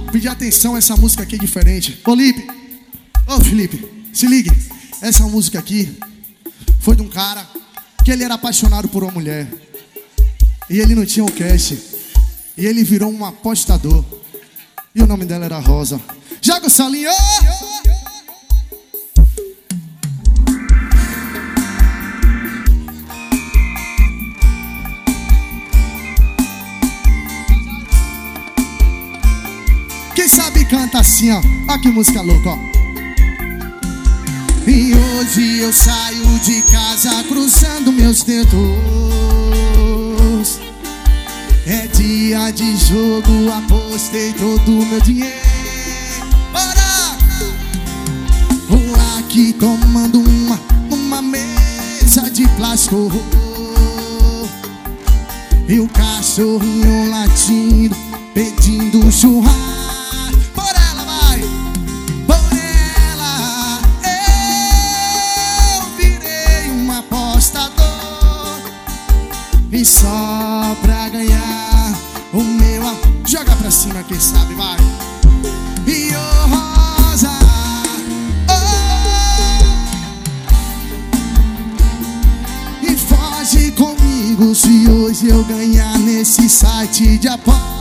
pedir atenção, essa música aqui é diferente. Ô Felipe, se ligue. Essa música aqui foi de um cara que ele era apaixonado por uma mulher. E ele não tinha um cash. E ele virou um apostador. E o nome dela era Rosa. Joga o solinho. Quem sabe canta assim, ó. Ó que música louca, ó. E hoje eu saio de casa cruzando meus dedos. É dia de jogo, apostei todo o meu dinheiro. Bora! Vou aqui tomando uma mesa de plástico. E o cachorrinho latindo, pedindo churrasco. E só pra ganhar o meu joga pra cima, quem sabe, vai. E oh, Rosa, oh, e foge comigo se hoje eu ganhar nesse site de aposta.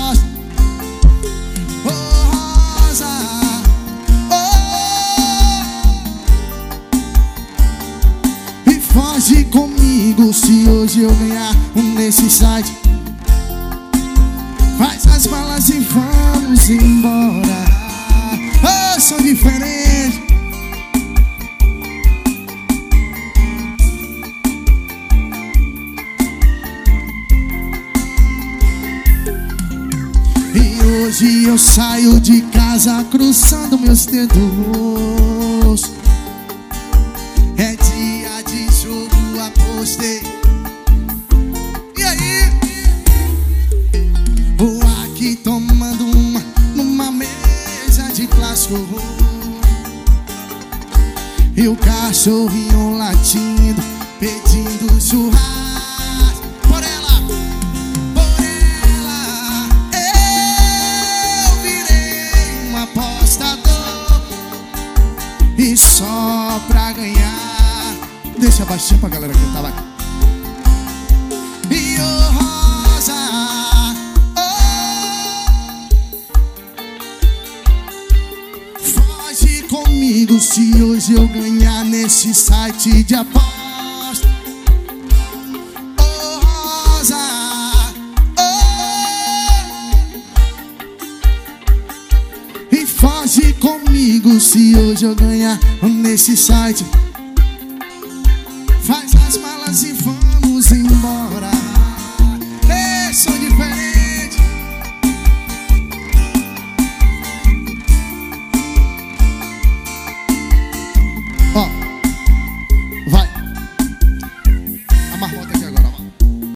Oh, Rosa, oh, e foge comigo se hoje eu ganhar nesse site. Faz as malas e vamos embora. Oh, sou diferente. E hoje eu saio de casa cruzando meus dedos. É dia de jogo, apostei. E aí? Vou aqui tomando numa mesa de plástico. E o cachorrinho latindo, pedindo churrasco. Por ela, eu virei um apostador. E só pra ganhar. Deixa baixinho pra galera cantar, vai. E oh, Rosa, oh, foge comigo se hoje eu ganhar nesse site de aposta. Oh, Rosa, oh, e foge comigo se hoje eu ganhar nesse site. Faz as malas e